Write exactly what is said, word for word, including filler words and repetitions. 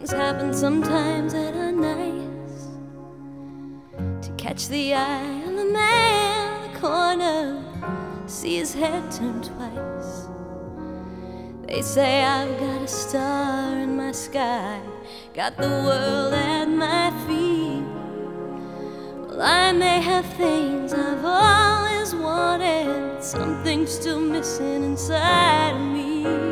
Things happen sometimes that are nice, to catch the eye of the man in the corner, see his head turn twice. They say I've got a star in my sky, got the world at my feet. Well, I may have things I've always wanted, but something's still missing inside of me.